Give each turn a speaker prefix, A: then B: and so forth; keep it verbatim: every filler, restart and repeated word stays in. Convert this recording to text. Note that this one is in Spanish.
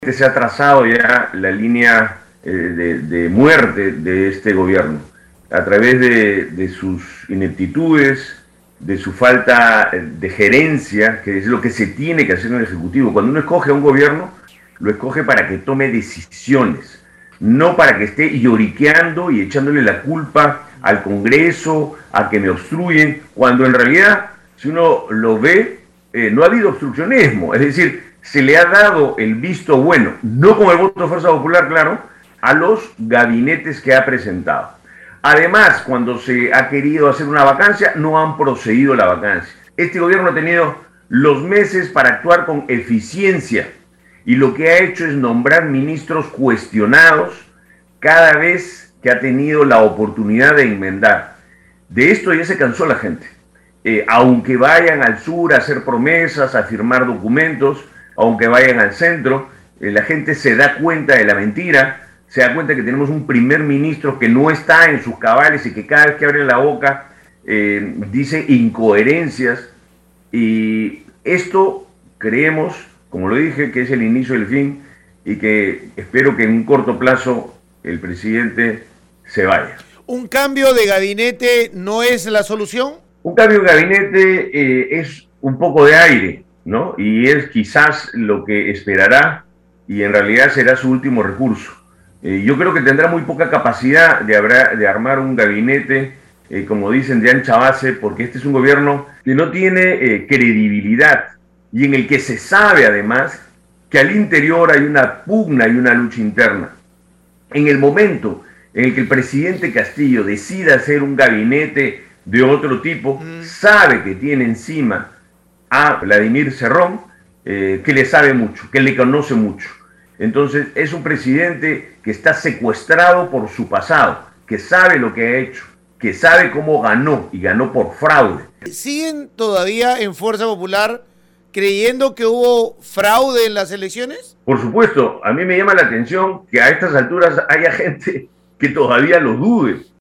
A: Se ha trazado ya la línea eh, de, de muerte de este gobierno a través de, de sus ineptitudes, de su falta de gerencia, que es lo que se tiene que hacer en el Ejecutivo. Cuando uno escoge a un gobierno, lo escoge para que tome decisiones, no para que esté lloriqueando y echándole la culpa al Congreso, a que me obstruyen, cuando en realidad, si uno lo ve, eh, no ha habido obstruccionismo, es decir, se le ha dado el visto bueno, no con el voto de Fuerza Popular, claro, a los gabinetes que ha presentado. Además, cuando se ha querido hacer una vacancia, no han procedido a la vacancia. Este gobierno ha tenido los meses para actuar con eficiencia y lo que ha hecho es nombrar ministros cuestionados cada vez que ha tenido la oportunidad de enmendar. De esto ya se cansó la gente. Eh, aunque vayan al sur a hacer promesas, a firmar documentos, aunque vayan al centro, eh, la gente se da cuenta de la mentira, se da cuenta que tenemos un primer ministro que no está en sus cabales y que cada vez que abre la boca eh, dice incoherencias, y esto creemos, como lo dije, que es el inicio del fin y que espero que en un corto plazo el presidente se vaya.
B: ¿Un cambio de gabinete no es la solución?
A: Un cambio de gabinete eh, es un poco de aire, ¿no? Y es quizás lo que esperará y en realidad será su último recurso. Eh, yo creo que tendrá muy poca capacidad de, habrá, de armar un gabinete, eh, como dicen, de ancha base, porque este es un gobierno que no tiene eh, credibilidad y en el que se sabe además que al interior hay una pugna y una lucha interna. En el momento en el que el presidente Castillo decida hacer un gabinete de otro tipo, mm. sabe que tiene encima a Vladimir Cerrón, eh, que le sabe mucho, que le conoce mucho. Entonces es un presidente que está secuestrado por su pasado, que sabe lo que ha hecho, que sabe cómo ganó y ganó por fraude.
B: ¿Siguen todavía en Fuerza Popular creyendo que hubo fraude en las elecciones?
A: Por supuesto, a mí me llama la atención que a estas alturas haya gente que todavía lo dude.